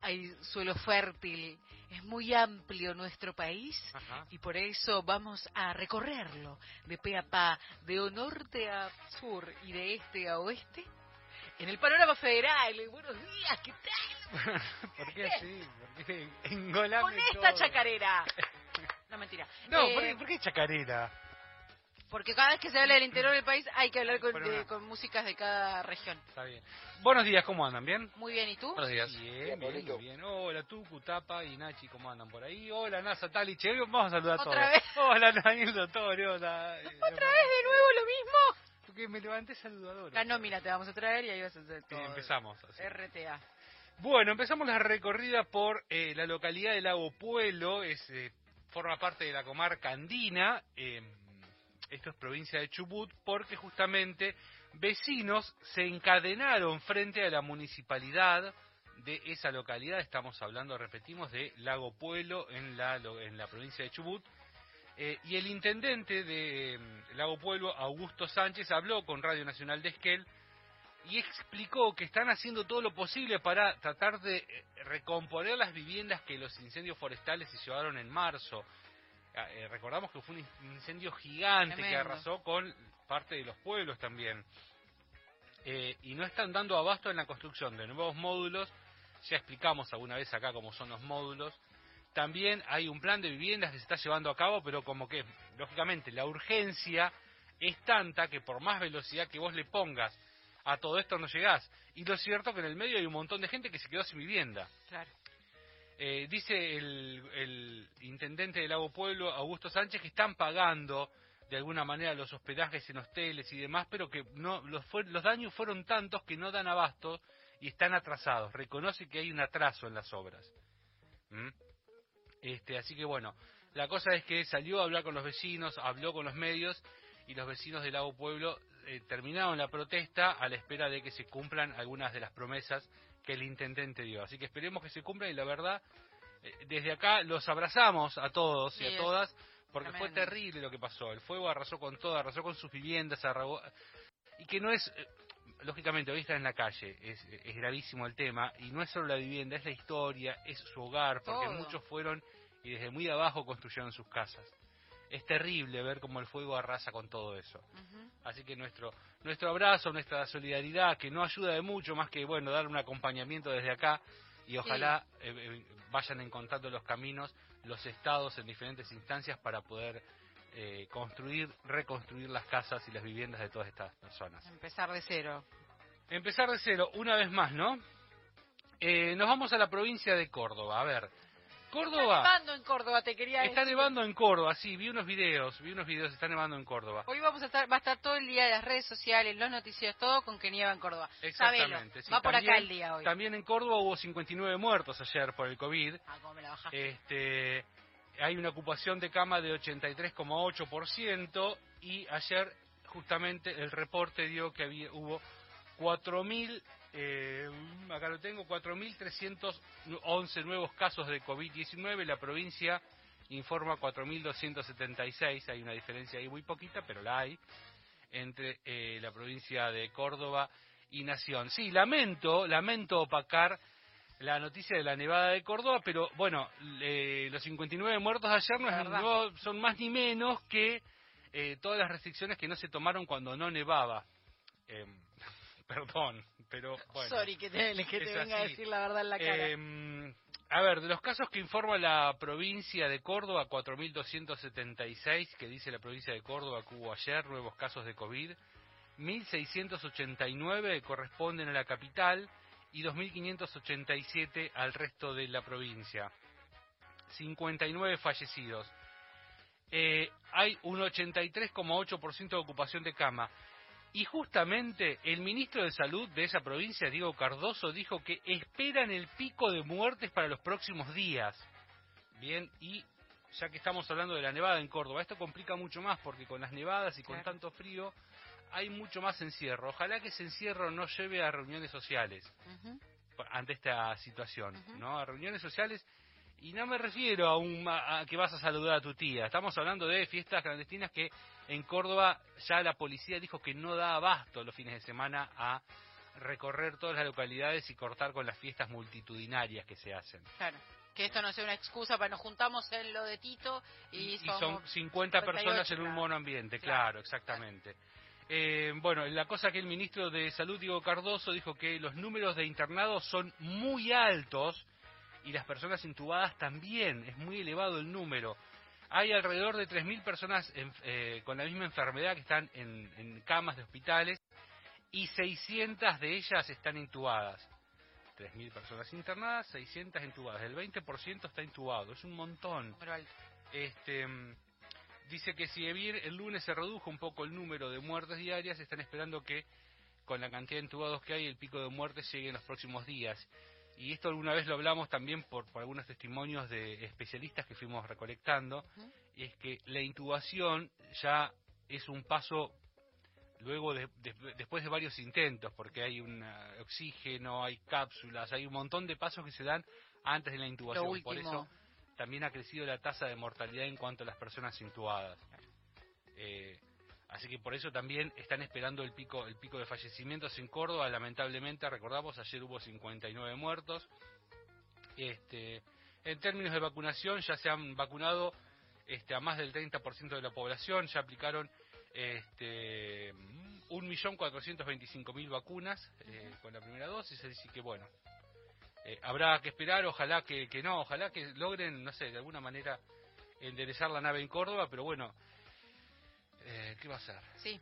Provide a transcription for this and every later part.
hay suelo fértil, es muy amplio nuestro país. Ajá. Y por eso vamos a recorrerlo de pe a pa, de norte a sur y de este a oeste, en el panorama federal. Buenos días, ¿qué tal? ¿Por qué así? ¿Por qué engolame Con esta todo? chacarera. No, mentira. No, ¿por qué chacarera? Porque cada vez que se habla del interior del país hay que hablar Pero con músicas de cada región. Está bien. Buenos días, ¿cómo andan? ¿Bien? Muy bien, ¿y tú? Buenos días. Bien, bien, muy bien. Hola, Tucu, Tapa y Nachi, ¿cómo andan por ahí? Hola, Nasa, Taliche. Hoy vamos a saludar a todos. ¿Otra vez? Hola, Daniel Dotorio. Hola. ¿Otra vez de nuevo lo mismo? Porque me levanté saludador. La nómina te vamos a traer y ahí vas a hacer todo. Empezamos. Así. RTA. Bueno, empezamos la recorrida por la localidad de Lago Puelo. Forma parte de la comarca andina. Esto es provincia de Chubut, porque justamente vecinos se encadenaron frente a la municipalidad de esa localidad. Estamos hablando, repetimos, de Lago Puelo en la provincia de Chubut. Y el intendente de Lago Puelo, Augusto Sánchez, habló con Radio Nacional de Esquel y explicó que están haciendo todo lo posible para tratar de recomponer las viviendas que los incendios forestales se llevaron en marzo. Recordamos que fue un incendio gigante. Tremendo. Que arrasó con parte de los pueblos también. Y no están dando abasto en la construcción de nuevos módulos. Ya explicamos alguna vez acá cómo son los módulos. También hay un plan de viviendas que se está llevando a cabo, pero como que, lógicamente, la urgencia es tanta que por más velocidad que vos le pongas a todo esto no llegás. Y lo cierto es que en el medio hay un montón de gente que se quedó sin vivienda. Claro. Dice el intendente de Lago Pueblo, Augusto Sánchez, que están pagando de alguna manera los hospedajes en hoteles y demás, pero que no los daños fueron tantos que no dan abasto y están atrasados. Reconoce que hay un atraso en las obras. Así que bueno, la cosa es que salió a hablar con los vecinos, habló con los medios, y los vecinos de Lago Pueblo terminaron la protesta a la espera de que se cumplan algunas de las promesas que el intendente dio. Así que esperemos que se cumplan, y la verdad, desde acá los abrazamos a todos y a todas, porque tremendo. Fue terrible lo que pasó. El fuego arrasó con todo, arrasó con sus viviendas, y que no es, lógicamente, hoy está en la calle, es gravísimo el tema, y no es solo la vivienda, es la historia, es su hogar, porque todo. Muchos fueron y desde muy abajo construyeron sus casas. Es terrible ver cómo el fuego arrasa con todo eso. Así que nuestro abrazo, nuestra solidaridad, que no ayuda de mucho más que, bueno, dar un acompañamiento desde acá, y ojalá vayan encontrando los caminos, los estados en diferentes instancias para poder reconstruir las casas y las viviendas de todas estas personas. Empezar de cero. Empezar de cero, una vez más, ¿no? Nos vamos a la provincia de Córdoba. A ver, Córdoba. Está nevando en Córdoba, te quería decir. Está nevando en Córdoba, sí, vi unos videos, está nevando en Córdoba. Hoy va a estar todo el día en las redes sociales, los noticiarios, todo con que nieva en Córdoba. Exactamente. Sí, va por acá el día hoy. También en Córdoba hubo 59 muertos ayer por el COVID. ¿Cómo me la bajaste? Hay una ocupación de cama de 83,8%, y ayer justamente el reporte dio que hubo 4.000, acá lo tengo, 4.311 nuevos casos de COVID-19. La provincia informa 4.276, hay una diferencia ahí muy poquita, pero la hay, entre la provincia de Córdoba y Nación. Sí, lamento opacar la noticia de la nevada de Córdoba, pero bueno, los 59 muertos de ayer no son más ni menos que todas las restricciones que no se tomaron cuando no nevaba. Perdón, pero bueno. Sorry que te venga a decir la verdad en la cara. A ver, de los casos que informa la provincia de Córdoba, 4.276, que dice la provincia de Córdoba que hubo ayer nuevos casos de COVID, 1.689 corresponden a la capital y 2.587 al resto de la provincia. 59 fallecidos. Hay un 83,8% de ocupación de cama. Y justamente el ministro de Salud de esa provincia, Diego Cardoso, dijo que esperan el pico de muertes para los próximos días. Bien, y ya que estamos hablando de la nevada en Córdoba, esto complica mucho más porque con las nevadas y con tanto frío hay mucho más encierro. Ojalá que ese encierro no lleve a reuniones sociales ante esta situación, ¿no? A reuniones sociales, y no me refiero a que vas a saludar a tu tía. Estamos hablando de fiestas clandestinas que en Córdoba ya la policía dijo que no da abasto los fines de semana a recorrer todas las localidades y cortar con las fiestas multitudinarias que se hacen. Claro. Que esto no sea una excusa para nos juntamos en lo de Tito y son 50 personas en un monoambiente, claro, exactamente. Bueno, la cosa que el ministro de Salud, Diego Cardoso, dijo que los números de internados son muy altos y las personas intubadas también, es muy elevado el número. Hay alrededor de 3.000 personas con la misma enfermedad que están en camas de hospitales y 600 de ellas están intubadas. 3.000 personas internadas, 600 intubadas. El 20% está intubado, es un montón. Dice que si bien el lunes se redujo un poco el número de muertes diarias, están esperando que con la cantidad de intubados que hay, el pico de muertes llegue en los próximos días. Y esto alguna vez lo hablamos también por algunos testimonios de especialistas que fuimos recolectando, y es que la intubación ya es un paso luego después de varios intentos, porque hay un oxígeno, hay cápsulas, hay un montón de pasos que se dan antes de la intubación. Por eso también ha crecido la tasa de mortalidad en cuanto a las personas intubadas. Así que por eso también están esperando el pico de fallecimientos en Córdoba. Lamentablemente, recordamos, ayer hubo 59 muertos. En términos de vacunación, ya se han vacunado a más del 30% de la población, ya aplicaron 1.425.000 vacunas con la primera dosis, así que bueno, habrá que esperar, ojalá que logren, no sé, de alguna manera enderezar la nave en Córdoba, pero bueno, ¿qué va a ser? Sí.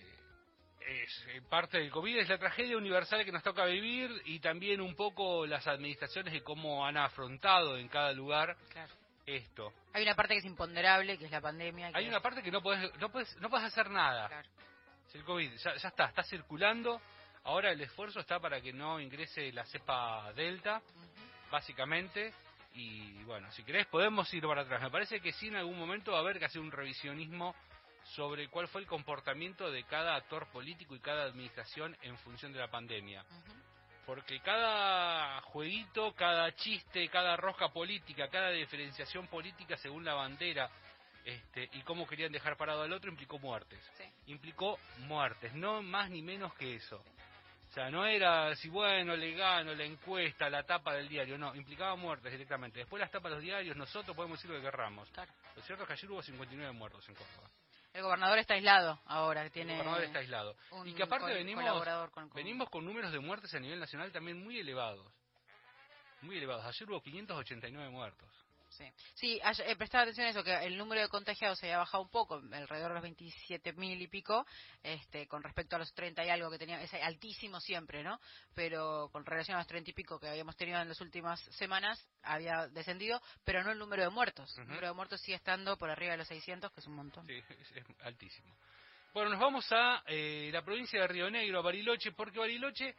Parte del COVID es la tragedia universal que nos toca vivir y también un poco las administraciones y cómo han afrontado en cada lugar esto. Hay una parte que es imponderable, que es la pandemia. Hay una parte que no puedes hacer nada. Claro. El COVID ya está circulando. Ahora el esfuerzo está para que no ingrese la cepa Delta, básicamente. Y bueno, si querés podemos ir para atrás. Me parece que sí, en algún momento va a haber que hacer un revisionismo sobre cuál fue el comportamiento de cada actor político y cada administración en función de la pandemia. Porque cada jueguito, cada chiste, cada rosca política, cada diferenciación política según la bandera y cómo querían dejar parado al otro implicó muertes. Sí. Implicó muertes, no más ni menos que eso. O sea, no era si bueno, le gano la encuesta, la tapa del diario, no, implicaba muertes directamente. Después las tapas de los diarios, nosotros podemos decir lo que querramos. Claro. Lo cierto es que ayer hubo 59 muertos en Córdoba. El gobernador está aislado ahora. El gobernador está aislado. Y que aparte venimos con números de muertes a nivel nacional también muy elevados. Muy elevados. Ayer hubo 589 muertos. Sí, prestaba atención a eso, que el número de contagiados se había bajado un poco, alrededor de los 27.000 y pico, con respecto a los 30 y algo que teníamos, es altísimo siempre, ¿no? Pero con relación a los 30 y pico que habíamos tenido en las últimas semanas, había descendido, pero no el número de muertos. El número de muertos sigue estando por arriba de los 600, que es un montón. Sí, es altísimo. Bueno, nos vamos a la provincia de Río Negro, a Bariloche, porque Bariloche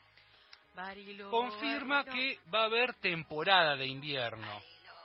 confirma que va a haber temporada de invierno.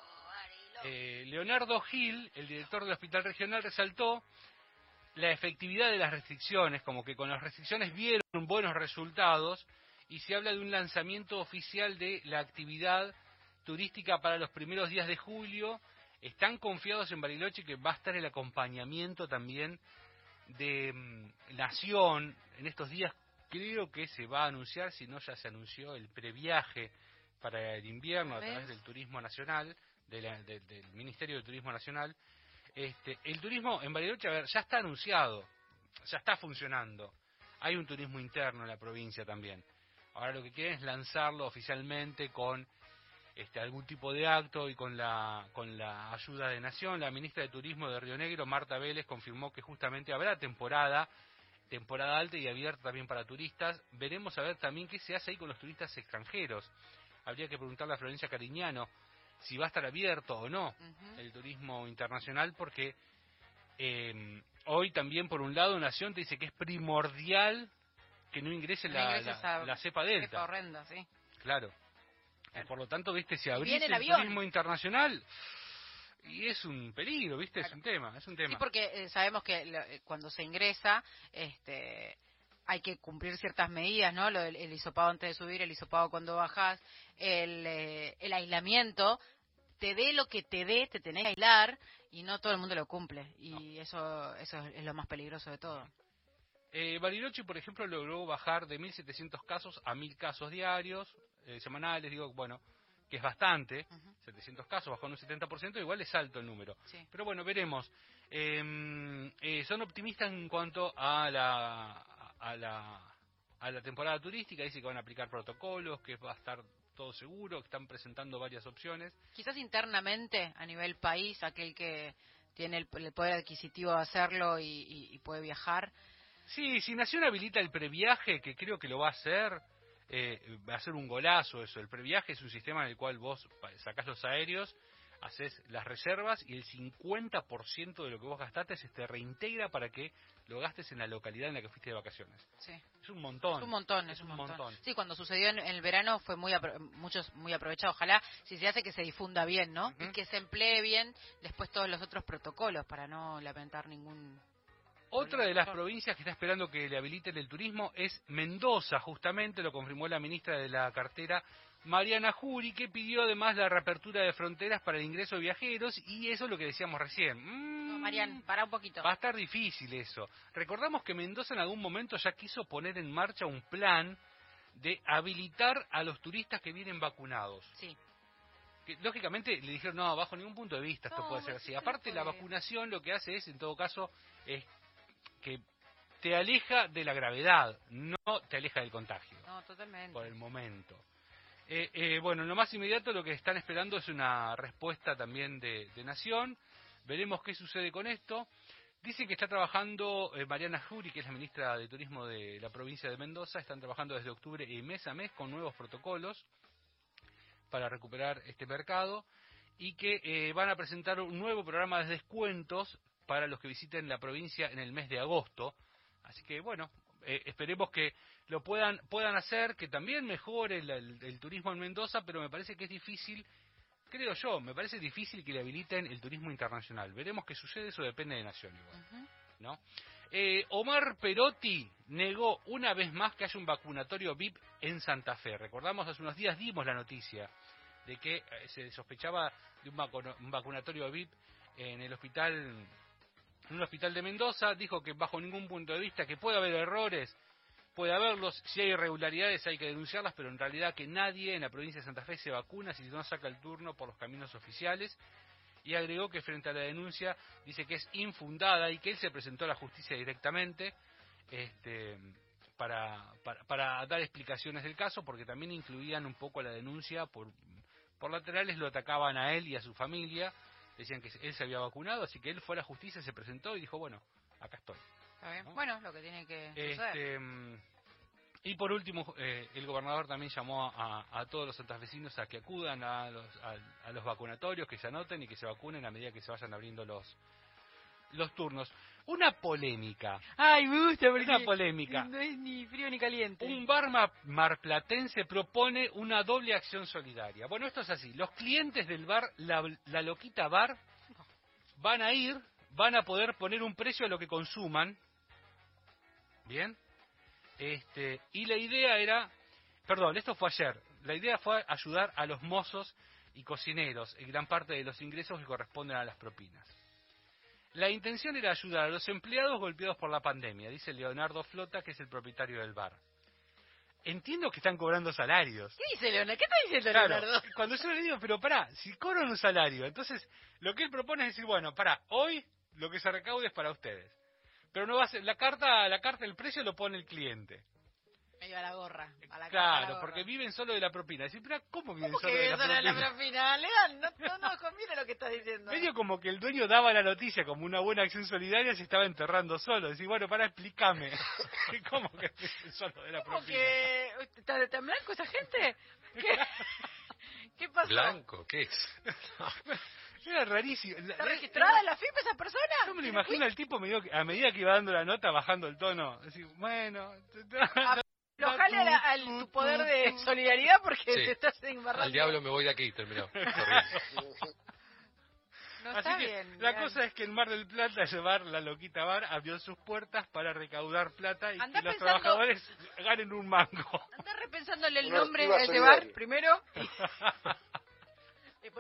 Leonardo Gil, el director del hospital regional, resaltó la efectividad de las restricciones, como que con las restricciones vieron buenos resultados, y se habla de un lanzamiento oficial de la actividad turística para los primeros días de julio. Están confiados en Bariloche que va a estar el acompañamiento también de Nación. En estos días creo que se va a anunciar, si no ya se anunció, el previaje para el invierno a través del Turismo Nacional, del Ministerio de Turismo Nacional. El turismo en Bariloche, a ver, ya está anunciado, ya está funcionando. Hay un turismo interno en la provincia también. Ahora lo que quieren es lanzarlo oficialmente con algún tipo de acto y con la ayuda de Nación. La ministra de Turismo de Río Negro, Marta Vélez, confirmó que justamente habrá temporada alta y abierta también para turistas. Veremos a ver también qué se hace ahí con los turistas extranjeros. Habría que preguntarle a Florencia Cariñano si va a estar abierto o no el turismo internacional, porque hoy también, por un lado, Nación te dice que es primordial que no ingrese la cepa Delta. Cepa horrenda, sí. Claro. Por lo tanto, viste, si abrís el turismo internacional, y es un peligro, viste, claro. es un tema. Sí, porque sabemos que cuando se ingresa, hay que cumplir ciertas medidas, ¿no? El hisopado antes de subir, el hisopado cuando bajás, el aislamiento, te dé lo que te dé, te tenés que aislar y no todo el mundo lo cumple. Y eso es lo más peligroso de todo. Bariloche, por ejemplo, logró bajar de 1.700 casos a 1.000 casos diarios, semanales, digo, bueno, que es bastante, 700 casos, bajó en un 70%, igual es alto el número. Sí. Pero bueno, veremos. Son optimistas en cuanto a la temporada turística, dice que van a aplicar protocolos, que va a estar todo seguro, que están presentando varias opciones. Quizás internamente, a nivel país, aquel que tiene el poder adquisitivo de hacerlo y puede viajar. Sí, si Nación habilita el previaje, que creo que lo va a hacer, va a ser un golazo eso. El previaje es un sistema en el cual vos sacás los aéreos, haces las reservas y el 50% de lo que vos gastaste se te reintegra para que lo gastes en la localidad en la que fuiste de vacaciones. Sí. Es un montón. Es un montón. Sí, cuando sucedió en el verano fue muy aprovechado. Ojalá, si se hace, que se difunda bien, ¿no? Y que se emplee bien después todos los otros protocolos para no lamentar ningún... Otra de las provincias que está esperando que le habiliten el turismo es Mendoza, justamente lo confirmó la ministra de la cartera, Mariana Jury, que pidió además la reapertura de fronteras para el ingreso de viajeros, y eso es lo que decíamos recién. No, Marian, para un poquito. Va a estar difícil eso. Recordamos que Mendoza en algún momento ya quiso poner en marcha un plan de habilitar a los turistas que vienen vacunados. Sí. Que, lógicamente le dijeron, no, bajo ningún punto de vista esto puede ser así. Aparte, la vacunación lo que hace es, en todo caso, es que te aleja de la gravedad, no te aleja del contagio. No, totalmente. Por el momento. Bueno, en lo más inmediato lo que están esperando es una respuesta también de Nación. Veremos qué sucede con esto. Dice que está trabajando Mariana Jury, que es la ministra de Turismo de la provincia de Mendoza. Están trabajando desde octubre y mes a mes con nuevos protocolos para recuperar este mercado. Y que van a presentar un nuevo programa de descuentos para los que visiten la provincia en el mes de agosto. Así que, bueno, esperemos que lo puedan hacer, que también mejore el turismo en Mendoza, pero me parece que es difícil, creo yo, me parece difícil que le habiliten el turismo internacional. Veremos qué sucede, eso depende de Nación igual, ¿no? Omar Perotti negó una vez más que haya un vacunatorio VIP en Santa Fe. Recordamos, hace unos días dimos la noticia de que se sospechaba de un vacunatorio VIP en el hospital, en un hospital de Mendoza. Dijo que bajo ningún punto de vista, que puede haber errores, puede haberlos, si hay irregularidades hay que denunciarlas, pero en realidad que nadie en la provincia de Santa Fe se vacuna si no saca el turno por los caminos oficiales. Y agregó que frente a la denuncia dice que es infundada y que él se presentó a la justicia directamente para dar explicaciones del caso, porque también incluían un poco la denuncia por laterales, lo atacaban a él y a su familia, decían que él se había vacunado, así que él fue a la justicia, se presentó y dijo, bueno, acá estoy. Está bien. ¿No? Bueno, lo que tiene que suceder. Y por último, el gobernador también llamó a todos los santafesinos a que acudan a los vacunatorios, que se anoten y que se vacunen a medida que se vayan abriendo los turnos. Una polémica. Ay, me gusta porque una polémica. No es ni frío ni caliente. Un bar marplatense propone una doble acción solidaria. Bueno, esto es así. Los clientes del bar, la Loquita Bar, van a poder poner un precio a lo que consuman. ¿Bien? Y la idea era, perdón, esto fue ayer, la idea fue ayudar a los mozos y cocineros en gran parte de los ingresos que corresponden a las propinas. La intención era ayudar a los empleados golpeados por la pandemia, dice Leonardo Flota, que es el propietario del bar. Entiendo que están cobrando salarios. ¿Qué dice Leonardo? ¿Qué está diciendo Claro, Leonardo? cuando yo le digo, pero pará, si cobran un salario, entonces lo que él propone es decir, bueno, pará, hoy lo que se recaude es para ustedes. Pero no va a ser, la carta, el precio lo pone el cliente. Medio a la gorra. Claro, porque viven solo de la propina. Decir, pero ¿cómo viven ¿Cómo solo que de viven la solo de propina? la propina? Lean, no conviene lo que estás diciendo. Medio como que el dueño daba la noticia como una buena acción solidaria, se estaba enterrando solo. Decir, bueno, pará, explícame. ¿Cómo que viven solo de la ¿Cómo propina? que está tan blanco esa gente? ¿Qué pasó? ¿Blanco? ¿Qué es? Era rarísimo. ¿Está registrada en la FIP esa persona? Yo me lo imagino al tipo a medida que iba dando la nota, bajando el tono. Decir, bueno... Aflojale a tu poder de solidaridad porque Sí. te estás embarrando. Al diablo me voy de aquí, terminó. No Así está que bien. la Lean. cosa es que en Mar del Plata, ese bar, la Loquita Bar, abrió sus puertas para recaudar plata y Andá que los pensando- trabajadores ganen un mango. Andá repensándole el Una nombre activa a ese bar solidaria. primero. Le ponés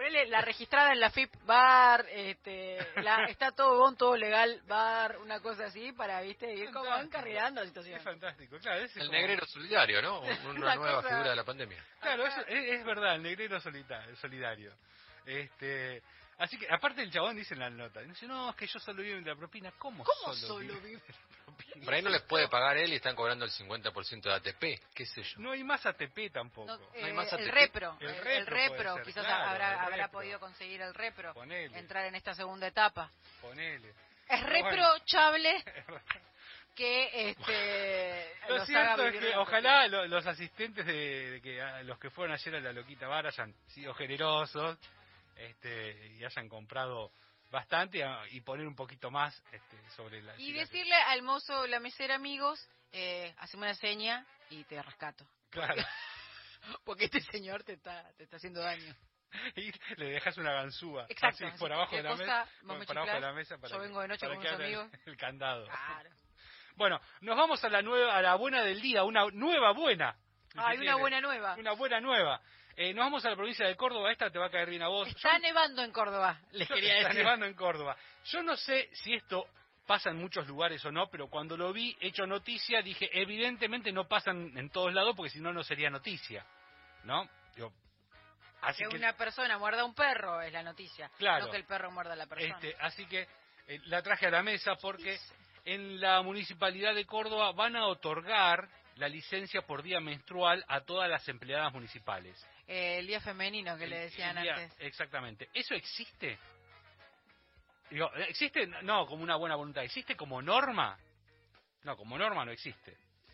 Ponele la registrada en la FIP bar, está todo legal bar, una cosa así para, viste, ir como encarrilando la situación. Es fantástico, claro. El negrero solidario, ¿no? Una nueva figura de la pandemia. Claro, es verdad, el negrero solidario. Así que, aparte el chabón dice en la nota, dice, no, es que yo solo vivo de la propina. ¿Cómo solo vivo de la propina? Por ahí no les puede pagar él y están cobrando el 50% de ATP, qué sé yo. No hay más ATP tampoco. No hay más El ATP. repro, El repro puede ser, quizás claro, habrá repro. podido conseguir el repro, Ponele. entrar en esta segunda etapa. Ponele. Es Pero bueno. reprochable que Lo los haga cierto es vivir que en la ojalá los asistentes de que los que fueron ayer a la Loquita Bar hayan sido generosos y hayan comprado bastante y poner un poquito más sobre la... y decirle al mozo, la mesera, amigos, haceme una seña y te rescato. Claro. Porque este señor te está haciendo daño. Y le dejas una ganzúa. Exacto. Así, por abajo de la mesa. Vos me Por abajo de la chiflás, mesa para yo vengo de noche para con que unos abra amigos. el candado. Claro. Bueno, nos vamos a la buena del día, una nueva buena. Hay una buena nueva. Una buena nueva. Nos vamos a la provincia de Córdoba, esta te va a caer bien a vos. Está nevando en Córdoba, les quería decir. Está nevando en Córdoba. Yo no sé si esto pasa en muchos lugares o no, pero cuando lo vi hecho noticia, dije, evidentemente no pasan en todos lados porque si no, no sería noticia, ¿no? Así que que una persona muerda a un perro es la noticia, claro, no que el perro muerda a la persona. Así que la traje a la mesa porque en la Municipalidad de Córdoba van a otorgar la licencia por día menstrual a todas las empleadas municipales. El día femenino que le decían antes. Exactamente. ¿Eso existe? Digo, ¿existe? No, como una buena voluntad. ¿Existe como norma? No, como norma no existe.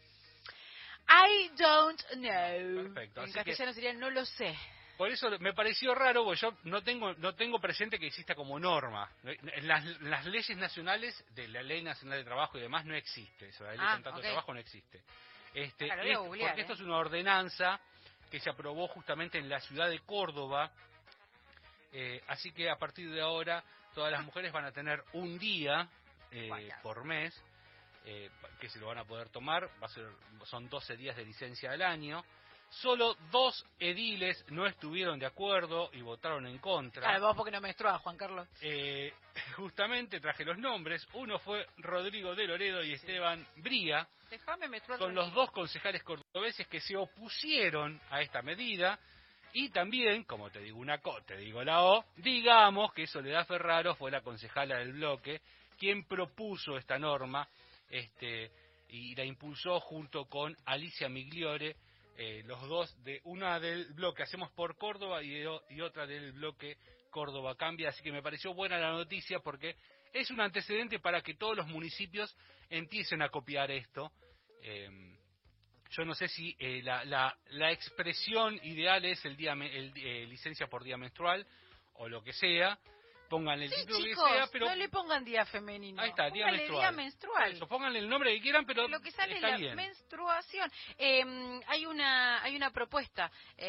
I don't know. Perfecto. En castellano sería no lo sé. Por eso me pareció raro, porque yo no tengo presente que exista como norma. En las leyes nacionales, de la Ley Nacional de Trabajo y demás, no existe eso. La Ley de Contrato de Trabajo no existe. Porque esto es una ordenanza que se aprobó justamente en la ciudad de Córdoba. Así que a partir de ahora, todas las mujeres van a tener un día por mes que se lo van a poder tomar. Son 12 días de licencia al año. Solo 2 ediles no estuvieron de acuerdo y votaron en contra. Claro, vos porque no menstruás, Juan Carlos. Justamente traje los nombres. Uno fue Rodrigo de Loredo y Esteban Bría. Déjame menstruar. Son los 2 concejales cordobeses que se opusieron a esta medida. Y también, como te digo te digo la O, digamos que Soledad Ferraro fue la concejala del bloque quien propuso esta norma y la impulsó junto con Alicia Migliore. Los dos, una del bloque Hacemos por Córdoba y otra del bloque Córdoba Cambia, así que me pareció buena la noticia porque es un antecedente para que todos los municipios empiecen a copiar esto. Yo no sé si la expresión ideal es licencia por día menstrual o lo que sea. Pónganle el título chicos, que sea, pero no le pongan día femenino. Ahí está, día menstrual. Día menstrual. Eso, pónganle el nombre que quieran, pero lo que sale está es la bien. Menstruación. Hay una propuesta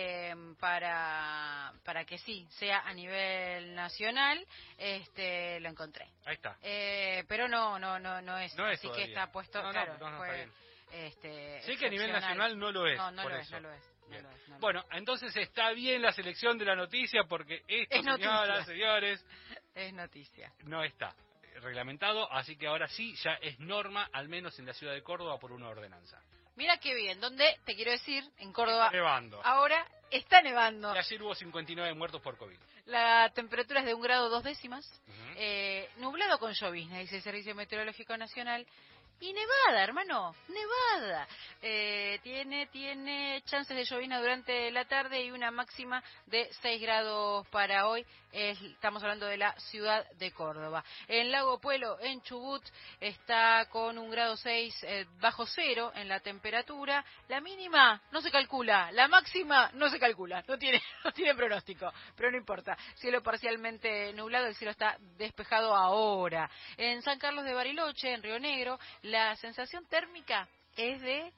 para que sí sea a nivel nacional. Lo encontré. Ahí está. Pero no es. No es así todavía. que está puesto. No, claro, está fue, bien. Sé que a nivel nacional no lo es. No lo es. Bueno, entonces está bien la selección de la noticia porque esto, señoras, señores, es noticia. No está reglamentado, así que ahora sí ya es norma, al menos en la ciudad de Córdoba, por una ordenanza. Mira qué bien, donde te quiero decir, en Córdoba. Está nevando. Ahora está nevando. Y ayer hubo 59 muertos por COVID. La temperatura es de 1 grado 2 décimas. Nublado con llovizna, dice el Servicio Meteorológico Nacional. Y nevada, hermano, nevada. Tiene chances de llovizna durante la tarde y una máxima de 6 grados para hoy. Estamos hablando de la ciudad de Córdoba. En Lago Puelo, en Chubut, está con 1 grado 6 bajo cero en la temperatura. La mínima no se calcula, la máxima no se calcula, no tiene pronóstico, pero no importa. Cielo parcialmente nublado, el cielo está despejado ahora. En San Carlos de Bariloche, en Río Negro, la sensación térmica es de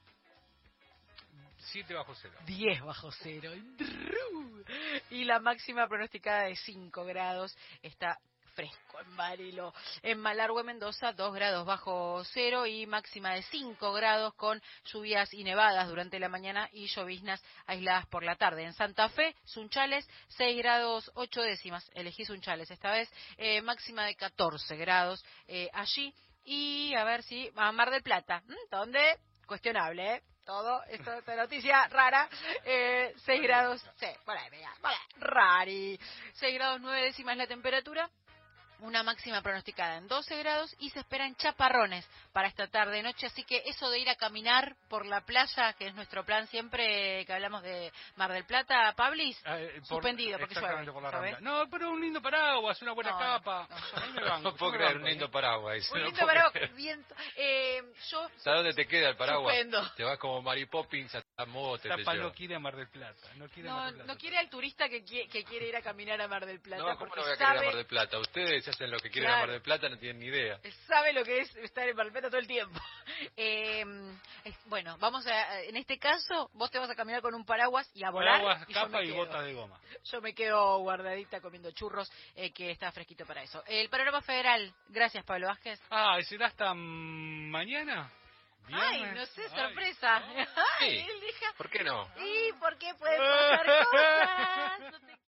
7 bajo cero. 10 bajo cero. Y la máxima pronosticada de 5 grados está fresco en Barilo. En Malargüe, Mendoza, 2 grados bajo cero y máxima de 5 grados con lluvias y nevadas durante la mañana y lloviznas aisladas por la tarde. En Santa Fe, Sunchales, 6 grados 8 décimas. Elegí Sunchales esta vez, máxima de 14 grados allí. Y a ver si... a Mar del Plata, ¿dónde? Cuestionable, ¿eh? Todo, esta noticia rara, 6 grados, sí, por ahí, rari, 6 grados 9 décimas la temperatura, una máxima pronosticada en 12 grados y se esperan chaparrones para esta tarde-noche, así que eso de ir a caminar por la playa, que es nuestro plan siempre que hablamos de Mar del Plata, Pablis, suspendido porque llueve, por la ¿sabes? Rambla. No, pero un lindo paraguas, una buena capa. No, Me banco, No puedo me creer, banco, un lindo paraguas. un no lindo puedo paraguas, creer. viento, yo... ¿Sabes dónde te queda el paraguas? Suspendo. Te vas como Mary Poppins hasta Mote. Tapa no quiere a Mar del Plata. No quiere al turista que quiere ir a caminar a Mar del Plata. No, ¿cómo porque no voy a querer sabe, a Mar del Plata? Ustedes hacen lo que quieren Claro. a Mar del Plata, no tienen ni idea. él sabe lo que es estar en Mar del Plata todo el tiempo. Bueno, vamos a, en este caso, vos te vas a caminar con un paraguas y a volar. Paraguas, Y yo capa me y quedo. bota de goma. Yo me quedo guardadita comiendo churros, que está fresquito para eso. El panorama federal, gracias Pablo Vázquez. Ah, ¿y será hasta mañana? Ay, ¿Viernes? no sé, Ay, sorpresa. no. Ay, Sí. él deja... ¿Por qué no? ¿Y por qué pueden pasar cosas? No te